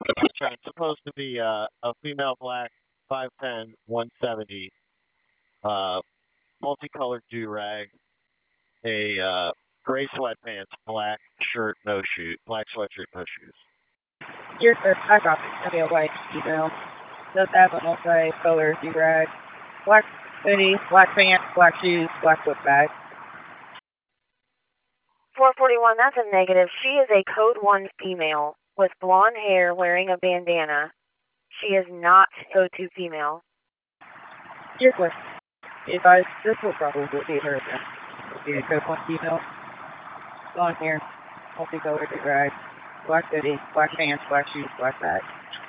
It's supposed to be a female black, 5'10", 170, uh, multicolored do-rag, a gray sweatpants, black shirt, no shoe, black sweatshirt, no shoes. Your first I got to be a white female. Does have a multi-color do-rag. Black hoodie, black pants, black shoes, black book bag. 441, that's a negative. She is a code 1 female with blonde hair wearing a bandana. She is not code 2 female. Your question. If I, this will probably be her again. It'll be a code 1 female. Blonde hair, multicolored do-rag, black hoodie, black pants, black shoes, black bag.